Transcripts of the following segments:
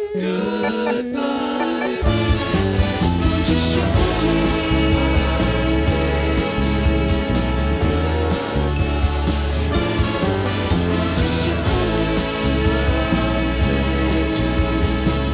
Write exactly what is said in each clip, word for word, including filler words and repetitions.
Goodbye. Won't you shelter me? Say won't you shelter me? Say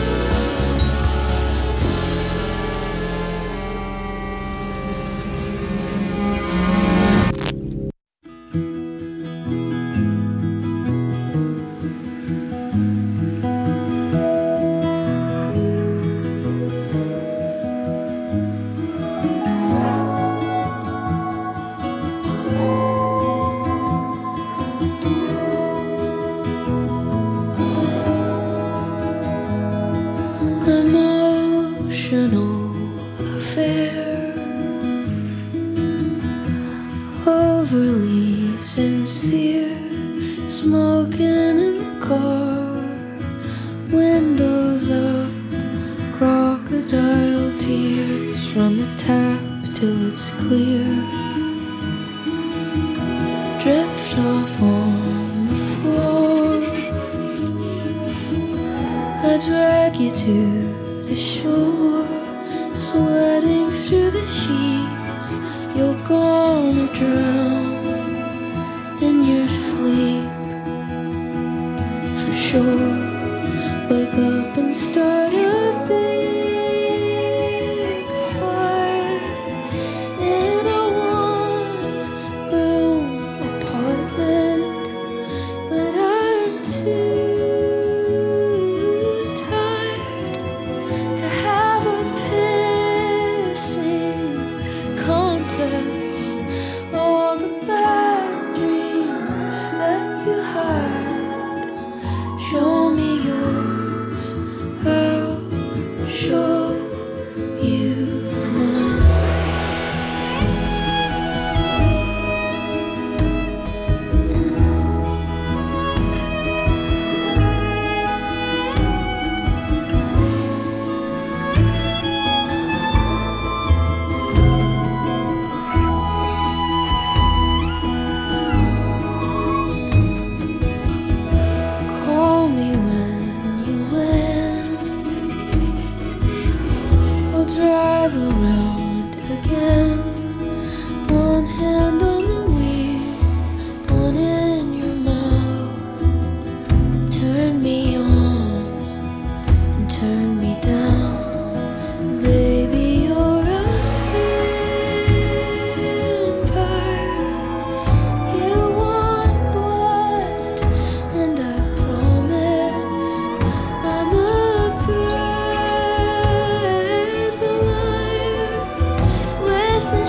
emotional affair, overly sincere, smoking in the car, windows up, crocodile tears, run the tap till it's clear, drift off on the floor, I drag you to the shore, sweating through the sheets, you're gonna drown in your sleep, for sure. Wake up and start a big fire in a one-room apartment, but I'm too tired to have a pissing contest. All the bad dreams that you hide, show me yours, I'll show you mine. Call me when you land, I'll drive around again. One hand on the wheel, one in your mouth. Turn me on and turn me down. Baby, you're a vampire. You want blood, and I promised I'm a brave liar with a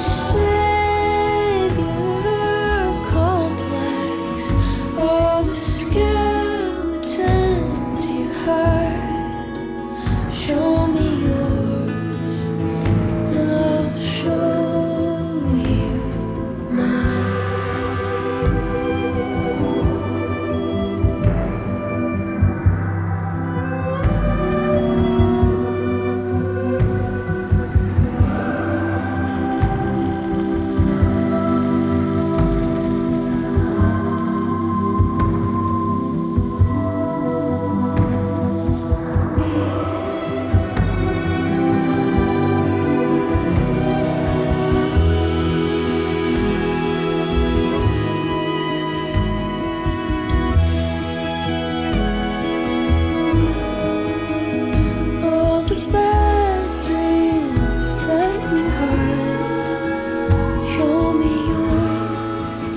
savior complex. All the skeletons you hide, show me yours, and I'll show you mine. All the bad dreams that you hide, show me yours.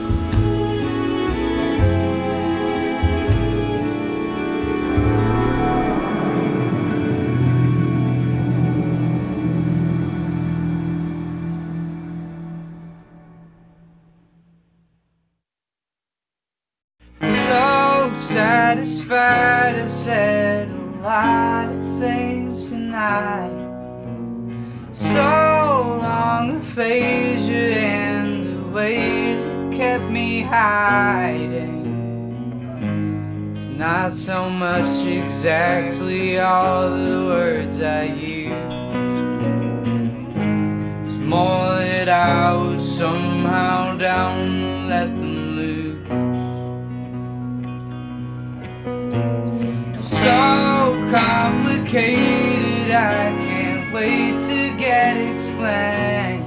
So satisfied, I said a lot of things tonight. So long aphasia and the ways that kept me hiding. It's not so much exactly all the words I use, it's more that I was somehow down to let them loose. So calm complicated, I can't wait to get explaining.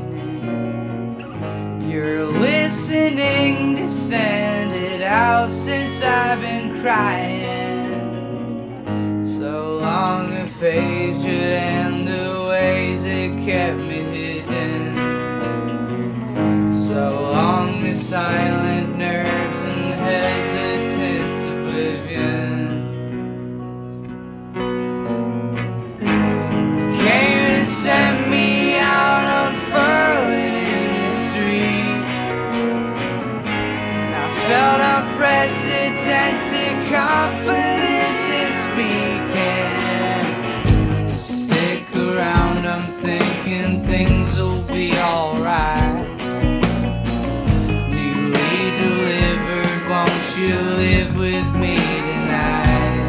You're listening to stand it out since I've been crying. So long aphasia and the ways it kept me hidden. So long the silent nerves and hesitant oblivion. Came and sent me out unfurling in the street, and I felt unprecedented confidence in speaking. Stick around, I'm thinking things will be alright. Newly delivered, won't you live with me tonight?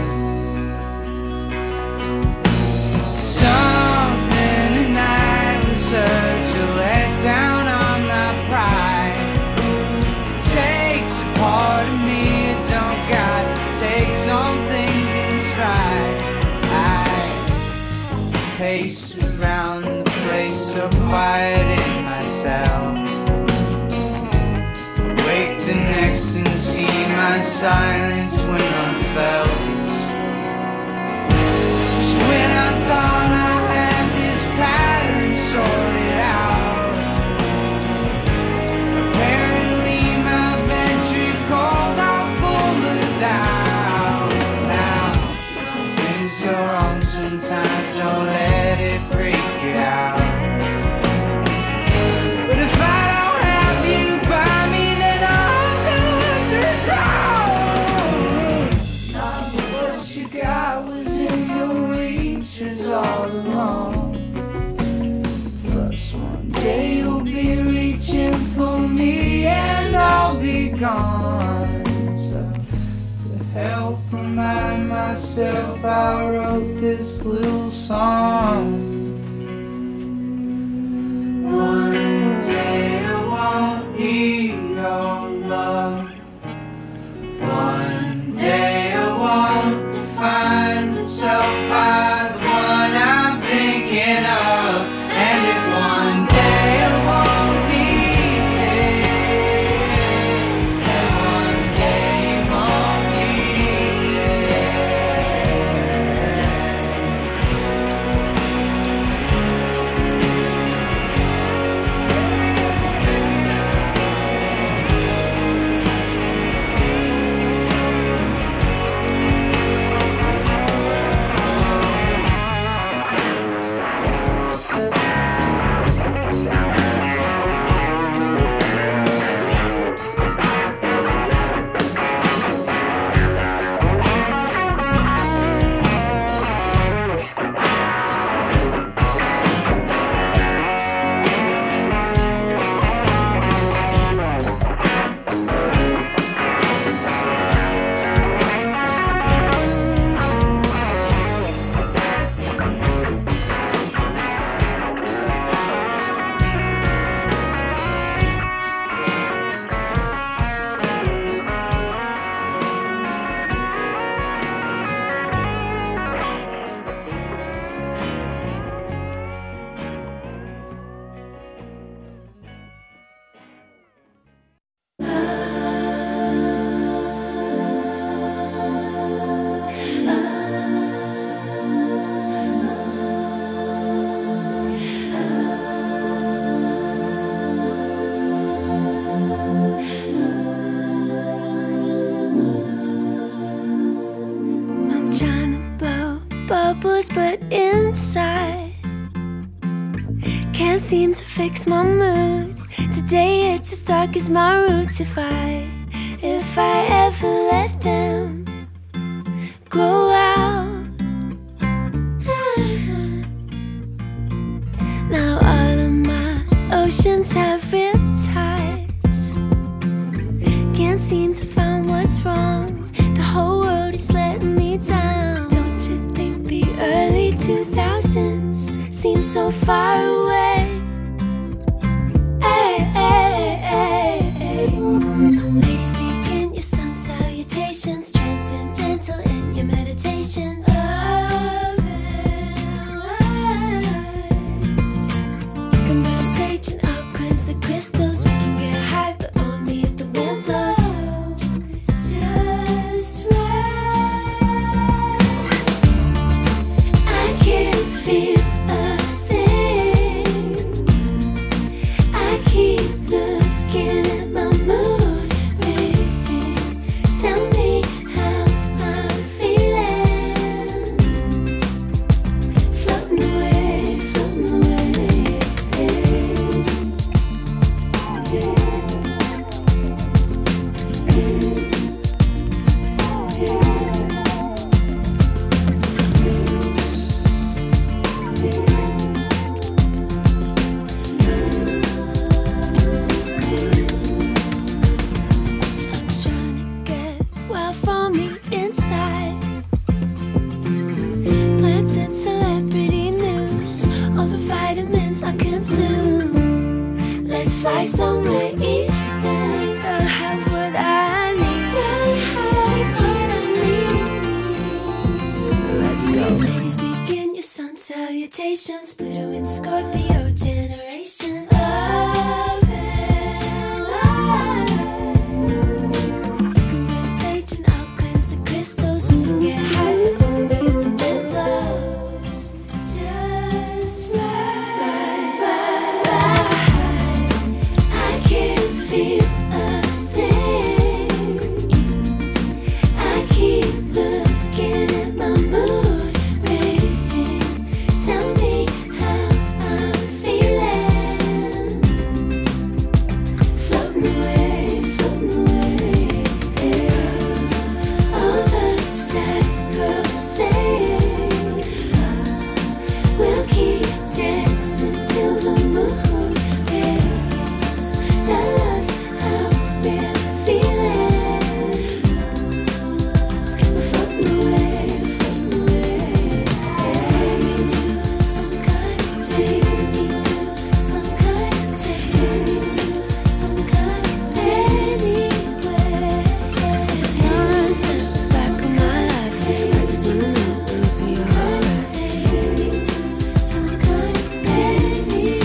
Something tonight was such a letdown on my pride. It takes a part of me, it don't got to take some things in stride. I paced around the place so quiet in my cell. Wake the next and see my silence when I'm felt. Just when I thought I had this pattern sorted out, apparently my ventricles are full of doubt. Now, things go wrong sometimes, don't let it freak you out. But if I don't have you by me, then I'll underground. Not what you got was in your reaches all along. Plus one day you'll be reaching for me and I'll be gone. So to help remind myself, I wrote this little song. One day I won't need your love. One day I won't define myself by the one I'm thinking of. And if one day I won't need it, then one day you won't need bubbles, but inside can't seem to fix my mood. Today it's as dark as my roots. If I, if I ever let them grow out. Now all of my oceans have riptides. Can't seem to find what's wrong. The whole world is letting me down. Don't you think the early two thousands seem so far away? Hey, hey, hey, hey. constellations, Pluto and Scorpio generation. Love and light. You can burn sage and I'll cleanse the crystals. We can get high, but only if the wind blows. It's just right, right, right, right. I can't feel a thing. I keep looking at my moon ring. Tell me how I'm feeling. Floating away, floating away. All the sad girls say we'll keep dancing till the moon rays tell us how we're feeling. We're floating away, floating away. Take me to some kind, take me to some kind, take me to some kind anyway. As the sun set back on my life, I just wanna know if you're alright. Take me to some kind anyway.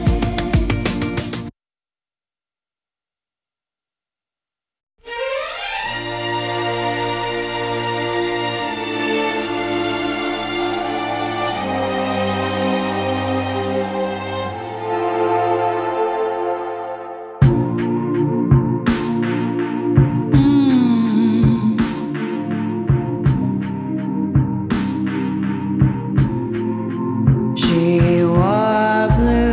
She wore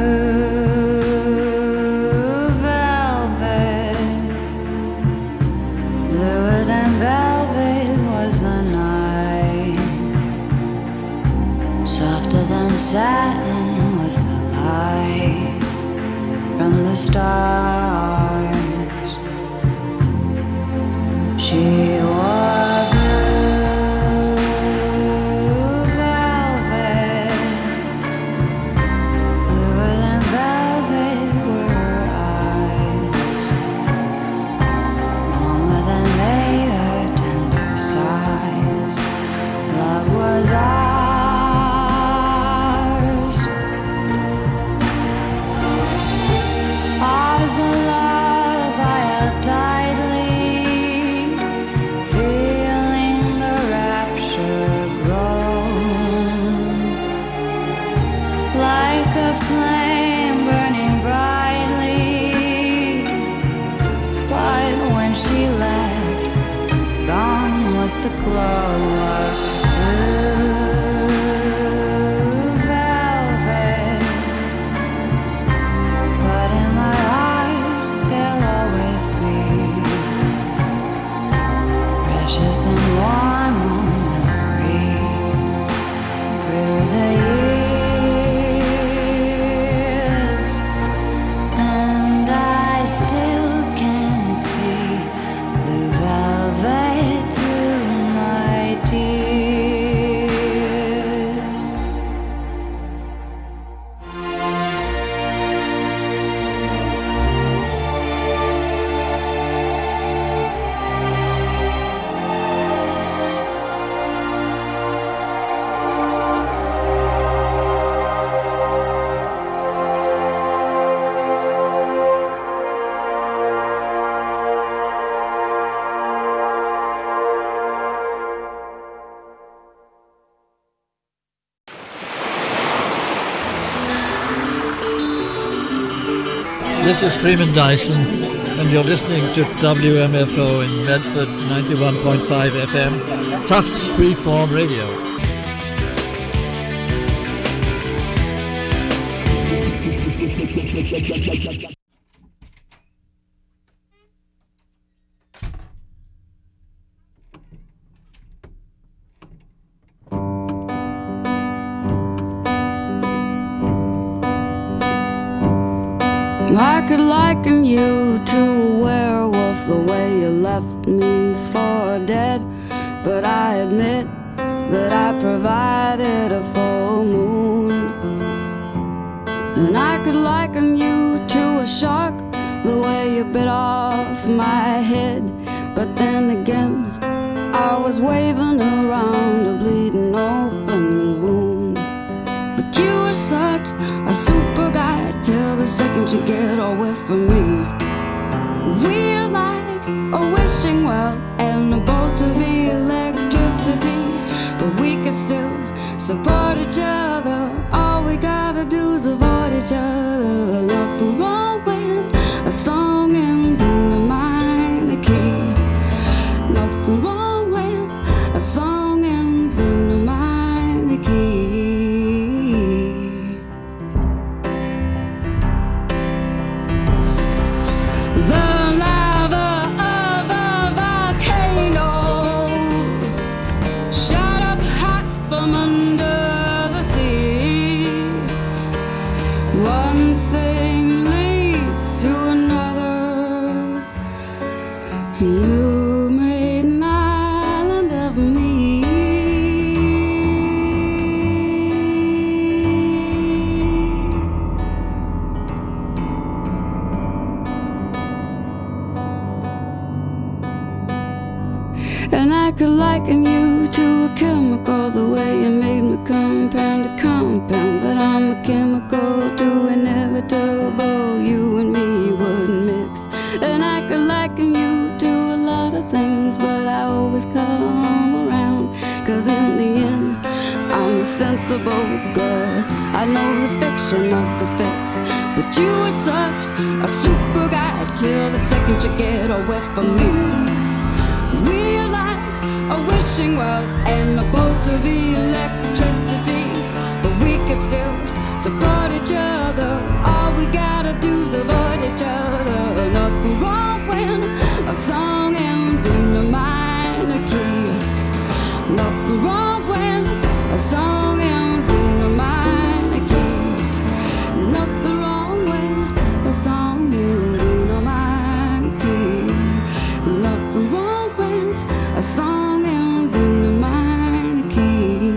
blue velvet. Bluer than velvet was the night. Softer than satin was the light from the stars. She wore blue velvet. Bluer than velvet were her eyes. Warmer than May, her tender sighs. Love was ours. Ours the love I held tightly, feeling the rapture grow. Like a flame burning brightly, but when she left, gone was the glow of blue velvet. But in my heart, there'll always be precious and warm memory through the years. And I still can see blue velvet through my tears. This is Freeman Dyson, and you're listening to W M F O in Medford, ninety-one point five F M, Tufts Freeform Radio. I could liken you to a werewolf, the way you left me for dead. But I admit that I provided a full moon. And I could liken you to a shark, the way you bit off my head. But then again, I was waving around a bleeding open wound. But you were second you get away from me. We're like a wishing well and a bolt of electricity, but we can still support each other. All we gotta do is avoid each other. Nothing wrong with a song ends in a minor key. Nothing wrong with a song ends in a minor key. The lava of a volcano shot up hot from under the sea. One thing leads to another. You made an island of me. And I could liken you to a chemical, the way you made me compound to compound. But I'm a chemical too inevitable, you and me wouldn't mix. And I could liken you to a lot of things, but I always come around. Cause in the end, I'm a sensible girl. I know the fiction of the fix, but you are such a super guy till the second you get away from me. We're like a wishing well and a bolt of electricity, but we can still support each other. All we gotta do is avoid each other. Nothing wrong when a song ends in a minor key. Nothing wrong when a song ends in a minor key. Nothing wrong when a song ends in a minor key. Nothing wrong when a song ends in a minor key.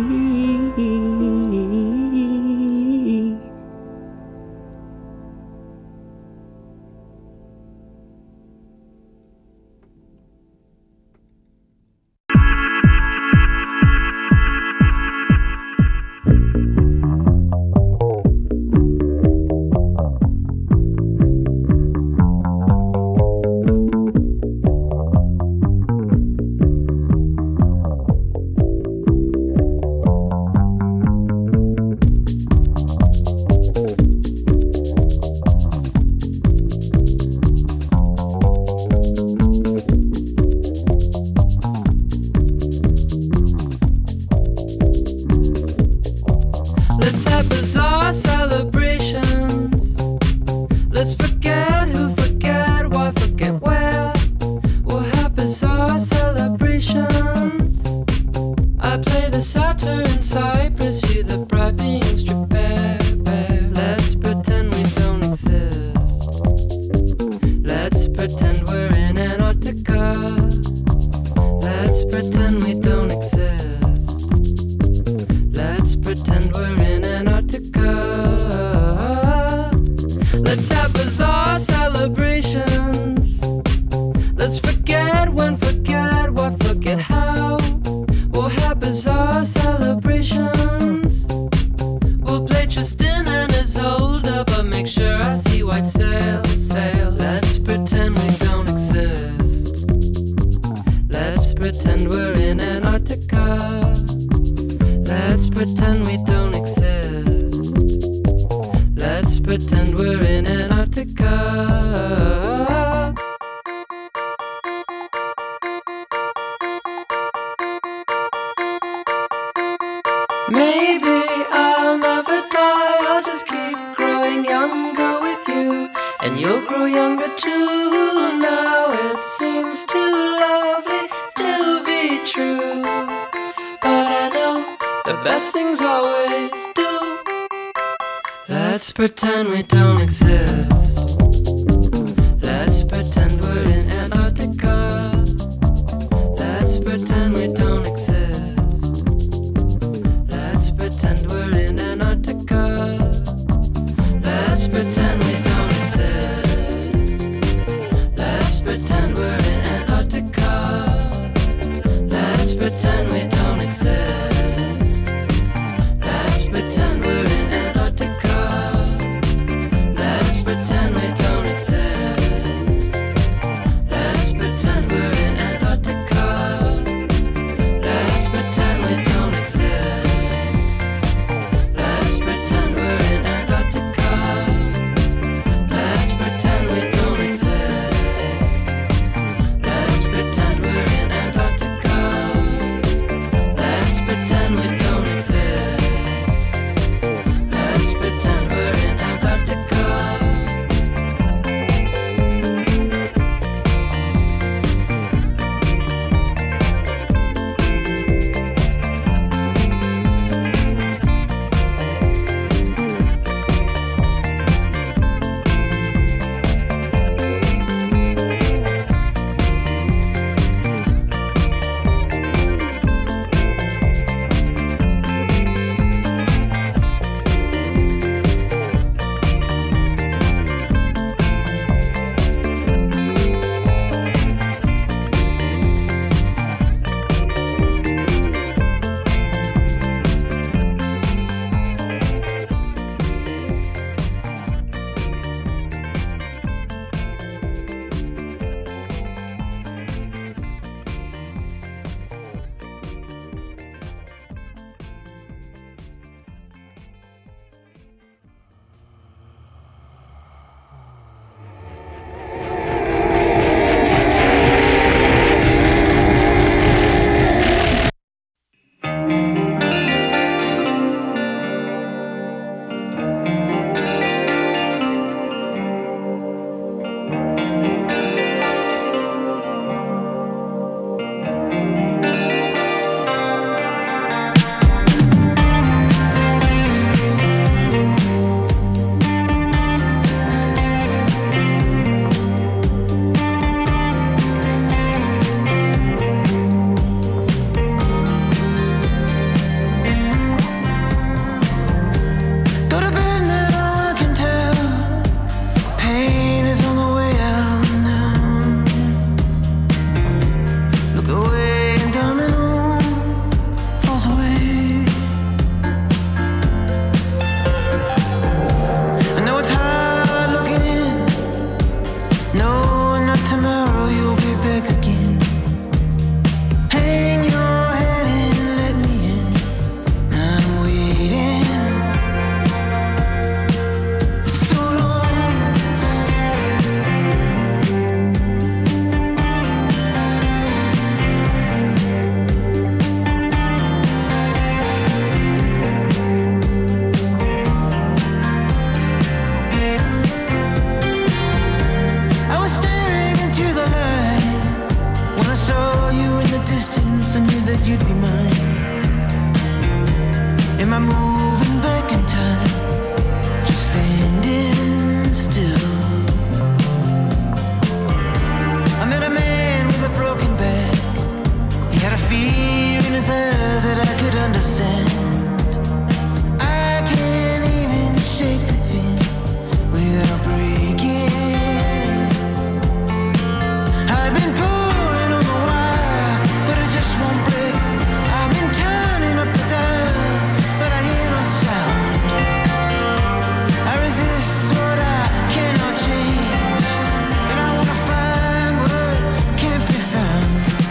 Let's have bizarre celebrations. Let's forget who, forget why, forget where. We'll have bizarre celebrations. I play the satyr in Cyprus, you the bribing strip bear, bear. Let's pretend we don't exist. Let's pretend we're in Antarctica. Let's pretend we don't exist. Let's pretend we're in Antarctica. Let's have bizarre celebrations. Let's forget when, forget what, forget how. We'll have bizarre celebrations. We'll play Tristan and Isolde, but make sure I see white sail, sail. Let's pretend we don't exist. Let's pretend we're in Antarctica. Let's pretend we don't exist. Let's pretend we're in Antarctica. Maybe I'll never die, I'll just keep growing younger with you, and you'll grow younger too. Now it seems too lovely to be true, but I know the best things always do. Let's pretend we don't exist. Let's pretend we're in Antarctica. Let's pretend we don't exist. Let's pretend we're in Antarctica. Let's pretend we don't exist. Let's pretend we're in Antarctica. Let's pretend we don't exist. Let's pretend we're in Antarctica. Let's that you'd be mine? Am I moving back in time? Just standing still. I met a man with a broken back. He had a fear in his eyes that I could understand. I can't even shake the hand without breaking it. I've been pulling on the wire, but it just won't break. I've been turning up the dial, but I hear no sound. I resist what I cannot change, and I wanna find what can't be found.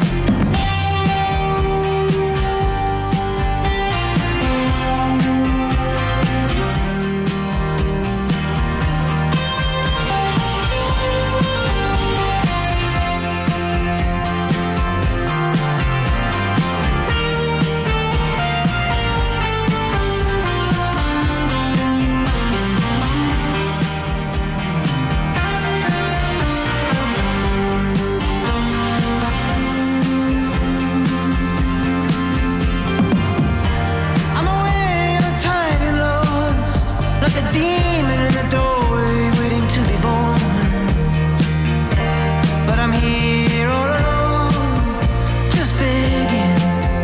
I'm away and tied and lost, like a demon in the doorway waiting to be born. But I'm here all alone, just begging.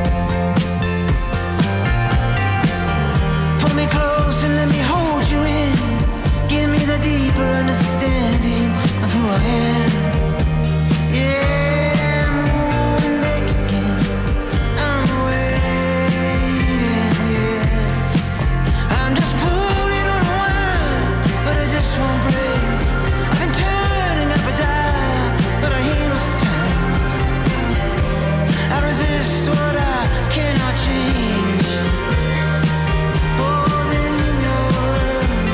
Pull me close and let me hold you in. Give me the deeper understanding of who I am. Yeah, I'm moving back again. I'm waiting, yeah. I'm just pulling on a wire, but it just won't break. I've been turning up a dial, but I hear no sound. I resist what I cannot change. Oh, then in your world,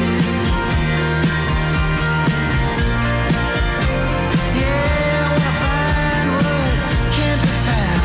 yeah, I wanna find what can't be found.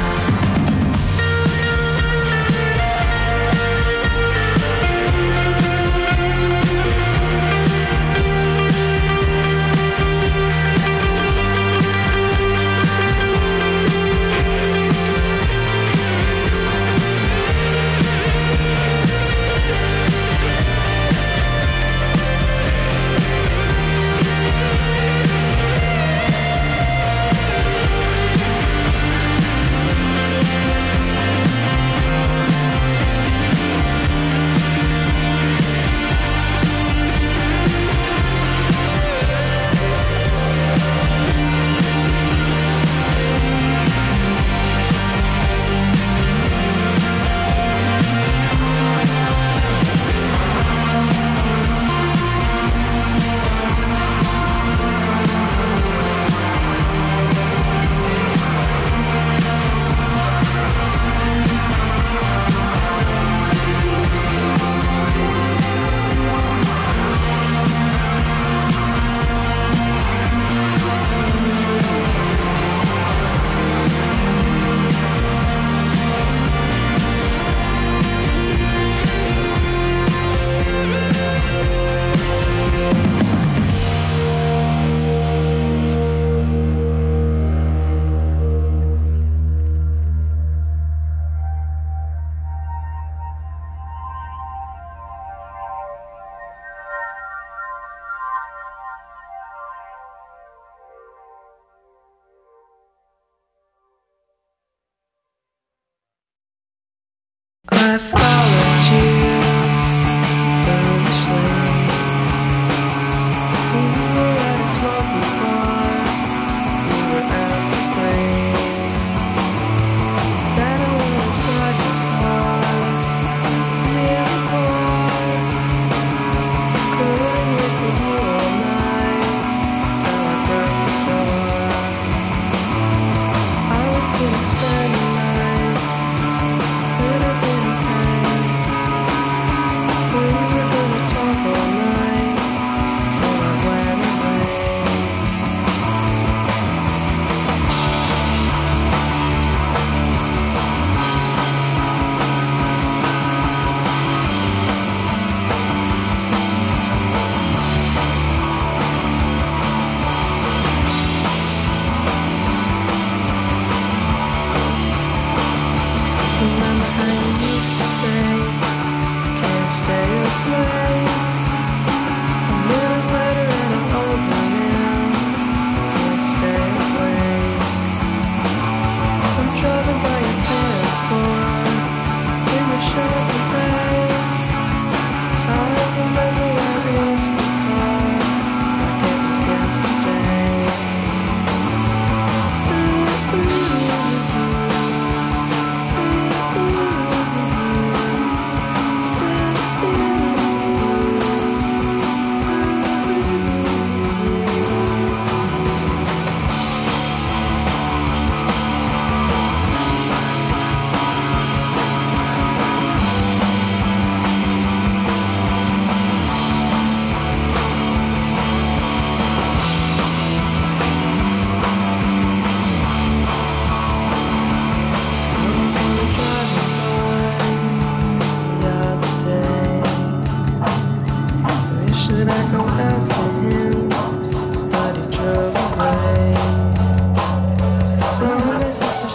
I followed you foolishly. We were at a small bar. We were out to play. Sat alongside the car to near the bar. Couldn't live with you all night, so I broke the door. I was gonna spend the night. Could have been a pain.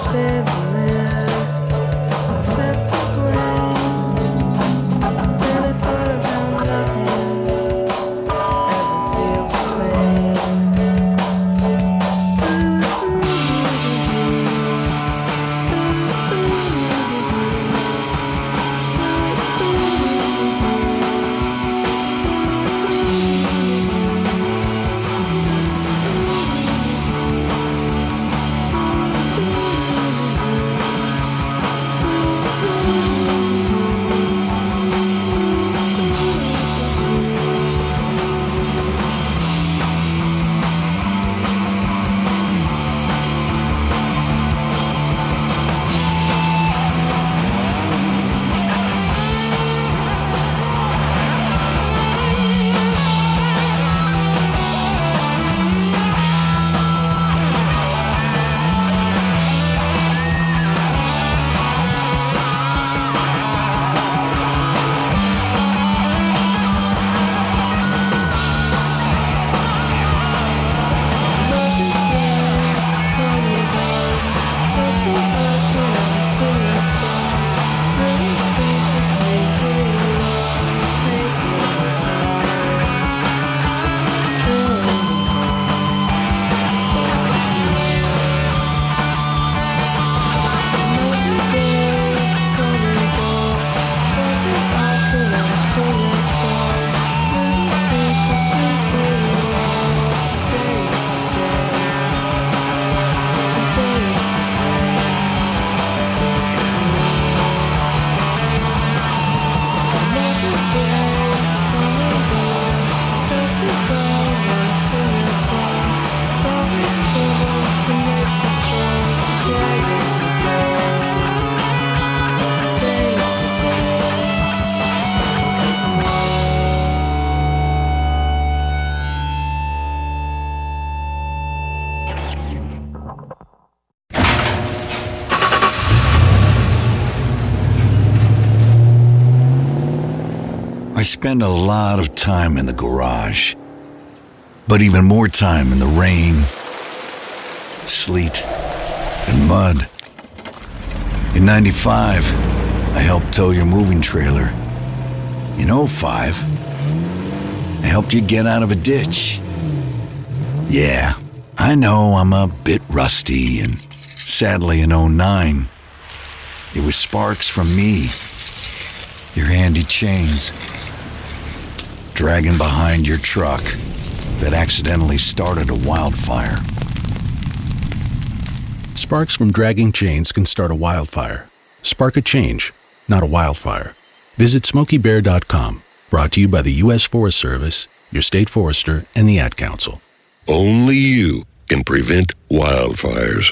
I spend a lot of time in the garage, but even more time in the rain, sleet, and mud. In ninety-five, I helped tow your moving trailer. In oh five, I helped you get out of a ditch. Yeah, I know I'm a bit rusty, and sadly in oh nine, it was sparks from me, your handy chains, dragging behind your truck that accidentally started a wildfire. Sparks from dragging chains can start a wildfire. Spark a change, not a wildfire. Visit smokey bear dot com. Brought to you by the U S Forest Service, your state forester, and the Ad Council. Only you can prevent wildfires.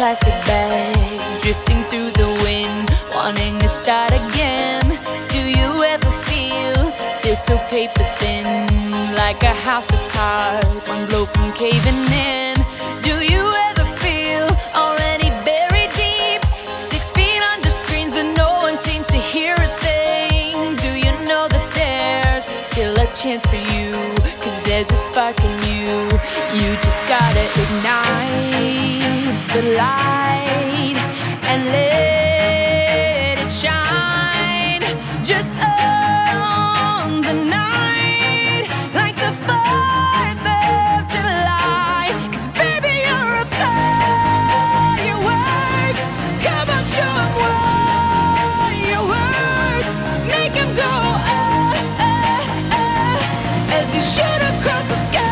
plastic bag, drifting through the wind, wanting to start again. Do you ever feel, feel so paper thin, like a house of cards, one blow from caving in? Do you ever feel already buried deep, six feet under screens but no one seems to hear a thing? Do you know that there's still a chance for you, cause there's a spark in you. You just gotta ignite the light and let it shine. Just own the night like the fourth of July. Cause baby, you're a firework. Come on, show 'em what you work. Make 'em go ah, ah, ah, as you shoot across the sky.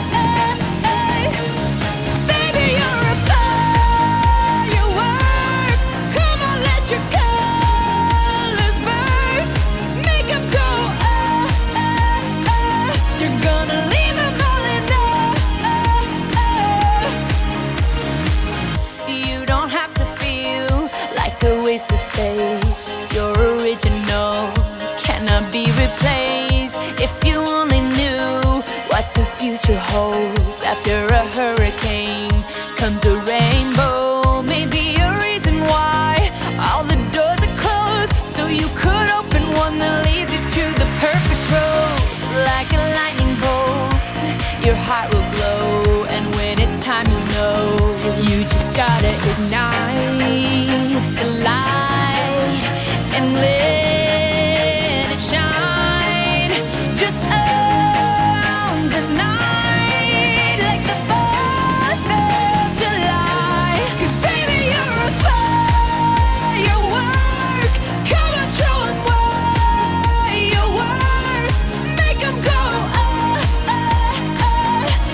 Baby, you're a firework. Come on, let your colors burst. Make 'em go ah, ah, ah. You're gonna leave 'em all in awe. You don't have to feel like a wasted space. You're original, cannot be replaced. If you only knew what the future holds. After a hurricane comes a rainbow. Maybe a reason why all the doors are closed, so you could open one that leads you to the perfect road. Like a lightning bolt, your heart will glow, and when it's time you'll know. You just gotta ignite the light and let it shine. Just own the night like the fourth of July. Cause baby, you're a firework. Come on, show 'em what you work. Make 'em go ah, ah, ah,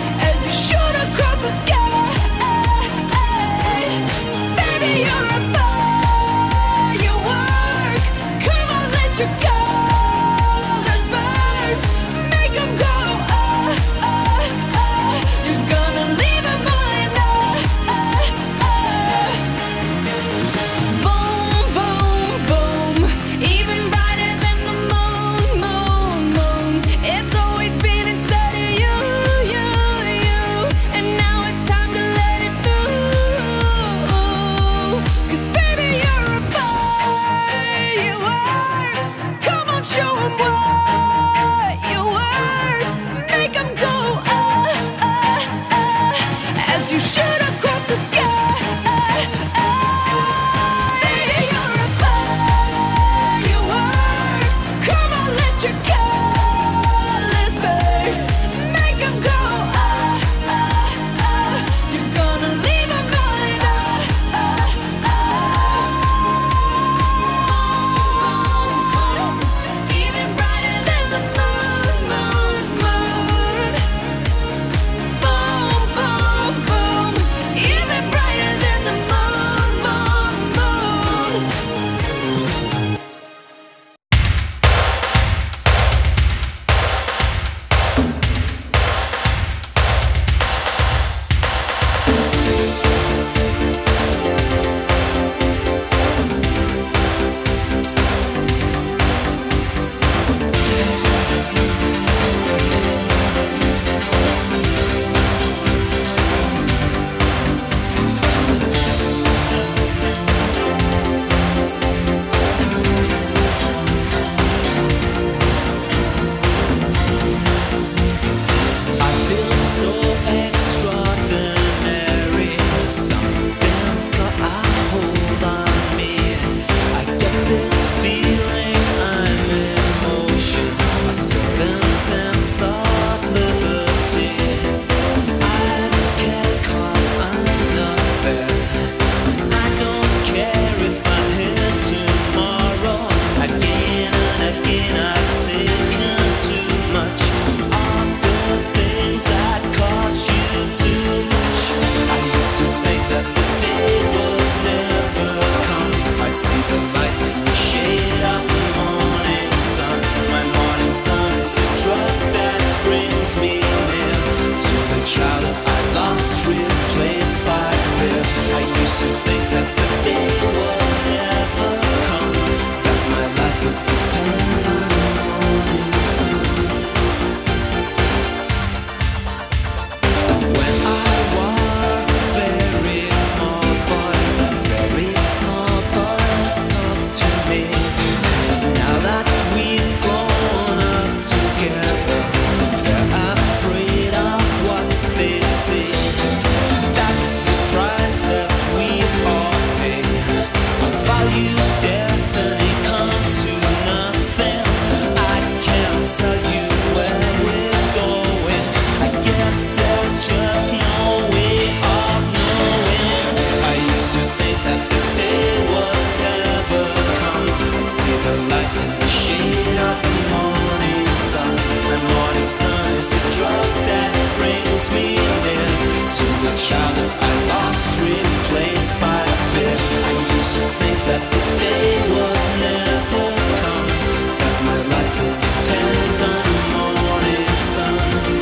tell you where we're going. I guess there's just no way of knowing. I used to think that the day would never come. I'd see the light in the shade of the morning sun. My morning sun is a drug that brings me near to the child that I lost, replaced by fear. I used to think that the day would never come, that my life would depend on the morning sun.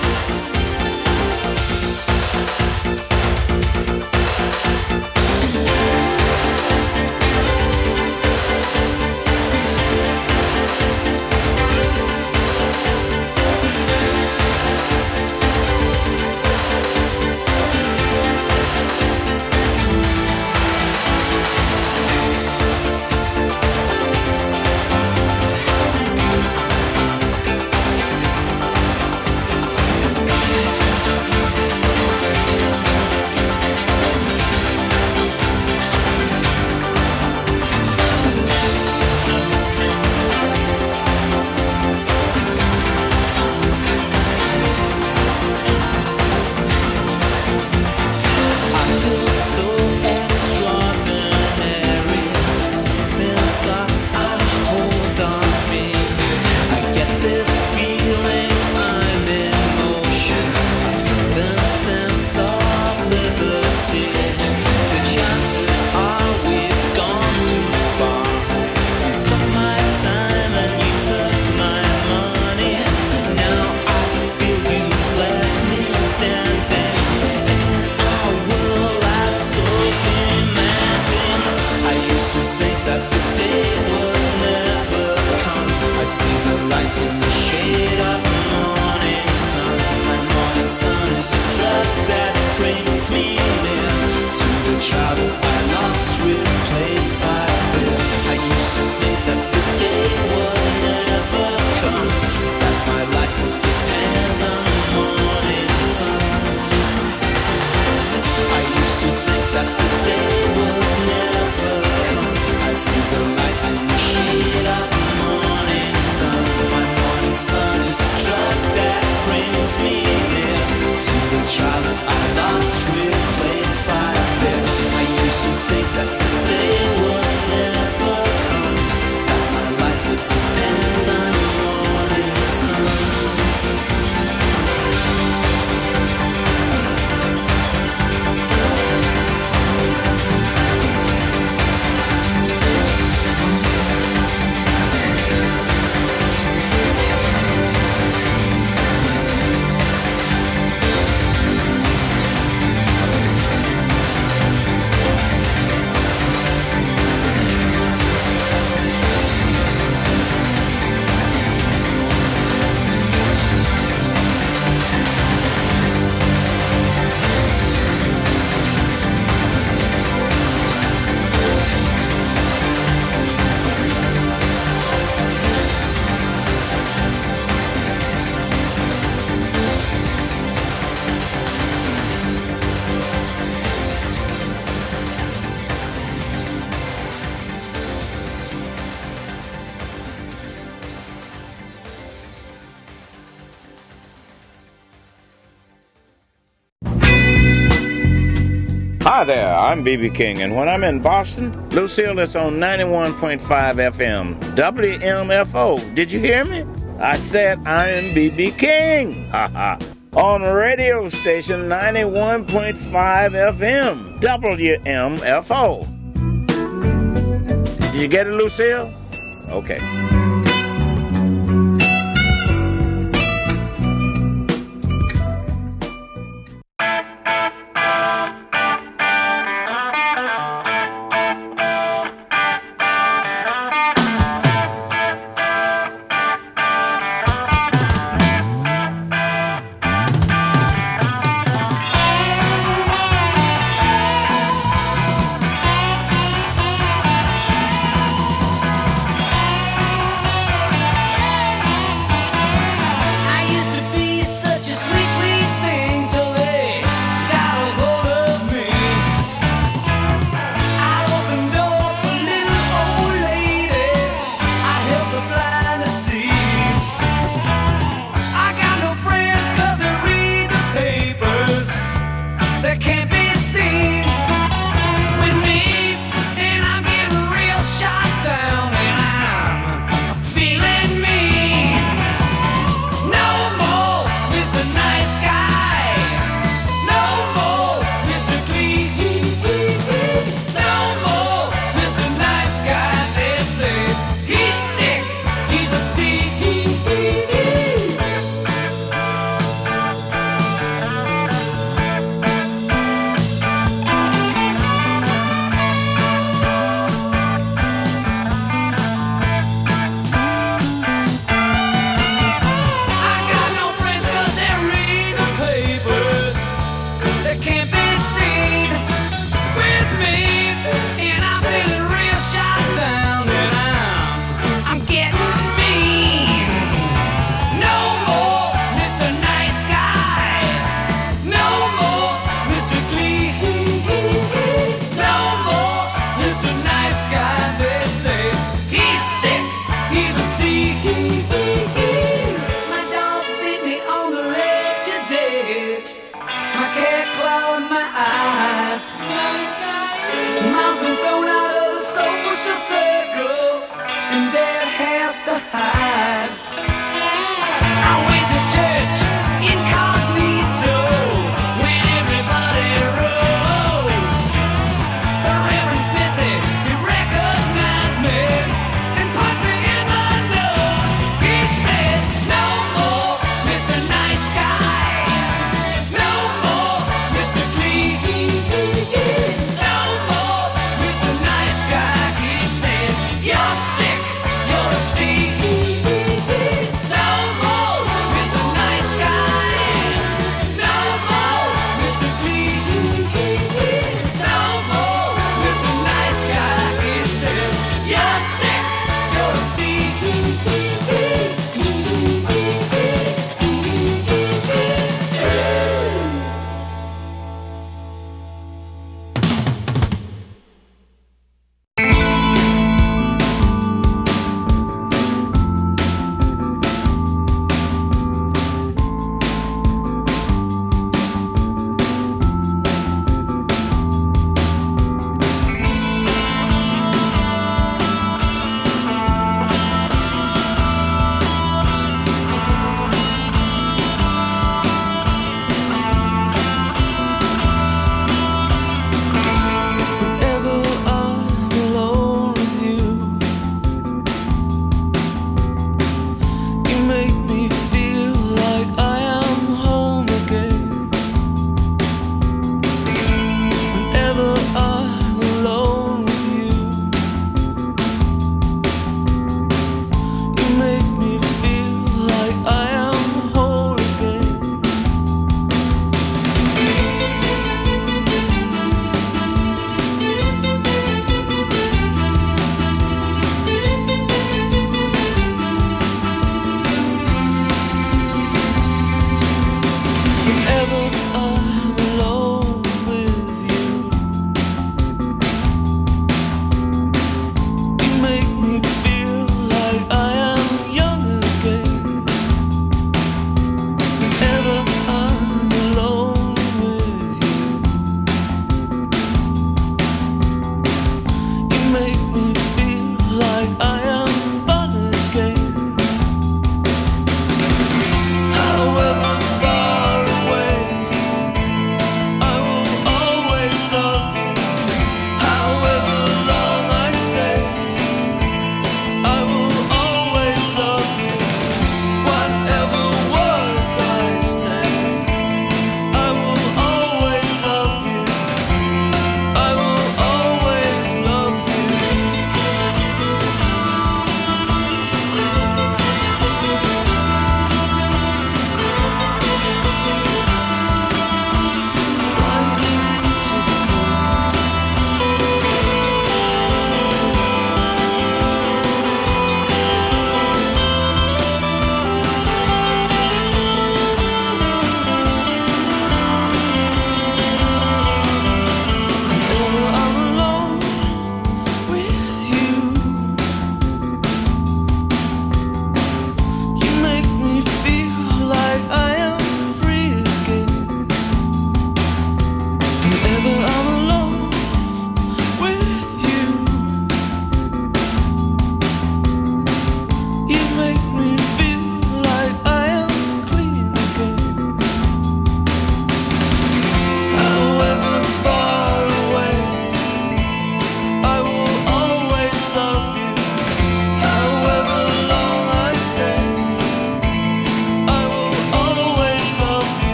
Hi there, I'm B B King, and when I'm in Boston, Lucille is on ninety-one point five F M, W M F O. Did you hear me? I said I am B B King. Ha ha. On radio station ninety-one point five F M, W M F O. Did you get it, Lucille? Okay. Thank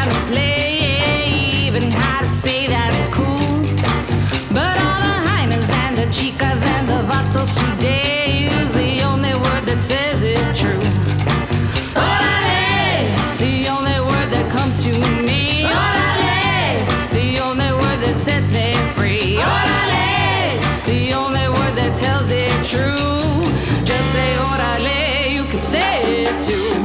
down to play, even how to say that's cool. But all the hyenas and the chicas and the vatos today use the only word that says it true. Orale, the only word that comes to me. Orale, the only word that sets me free. Orale, the only word that tells it true. Just say orale, you can say it too.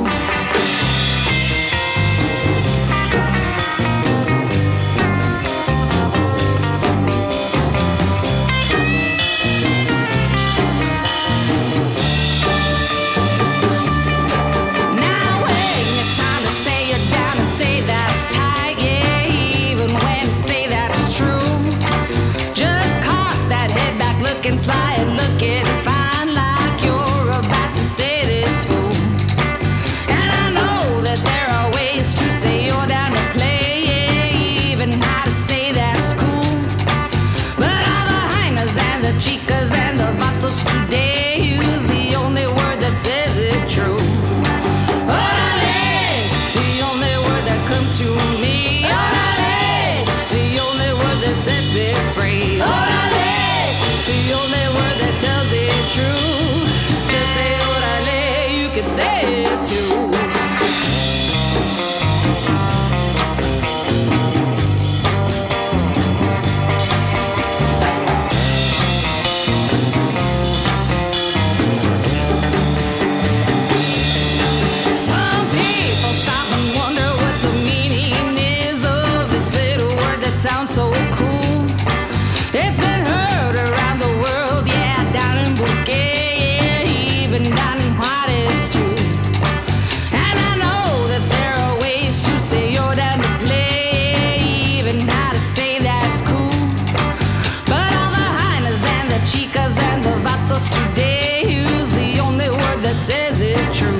Looking sly and looking fine, like you're about to say this fool. And I know that there are ways to say you're down to play, even how to say that's cool. But all the hyenas and the chicas and the vatos today use the only word that says it true. Orale, the only word that comes to me. Orale, the only word that sets me free. Orale, the only word that tells it true. Just say orale, you can say it too. Some people stop and wonder what the meaning is of this little word that sounds so cool. It's been heard around the world, yeah, down in Bulgaria, yeah, even down in Juarez too. And I know that there are ways to say you're down to play, even how to say that's cool. But all the hyenas and the chicas and the vatos today use the only word that says it true.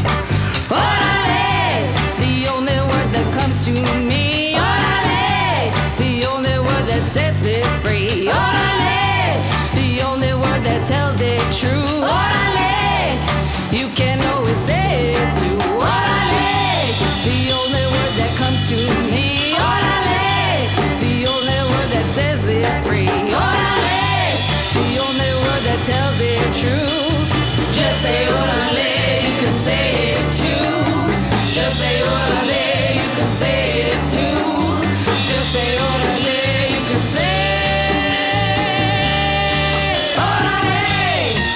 Orale, the only word that comes to me. Orale, the only word that sets me free. Orale, the only word that tells it true. Orale, you can always say it too. Orale, the only word that comes to me. Orale, the only word that sets me free. Orale, the only word that tells it true. Just say orale, you can say it too. Just say orale, you can say it too. Just say orale, you can say orale.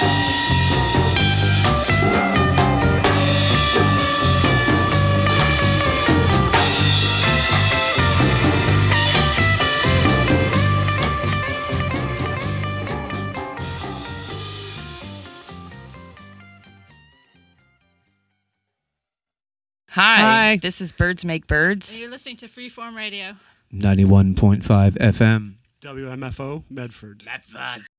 Hi, Hi. This is Birds Make Birds. And you're listening to Freeform Radio. ninety-one point five F M. W M F O, Medford. Medford.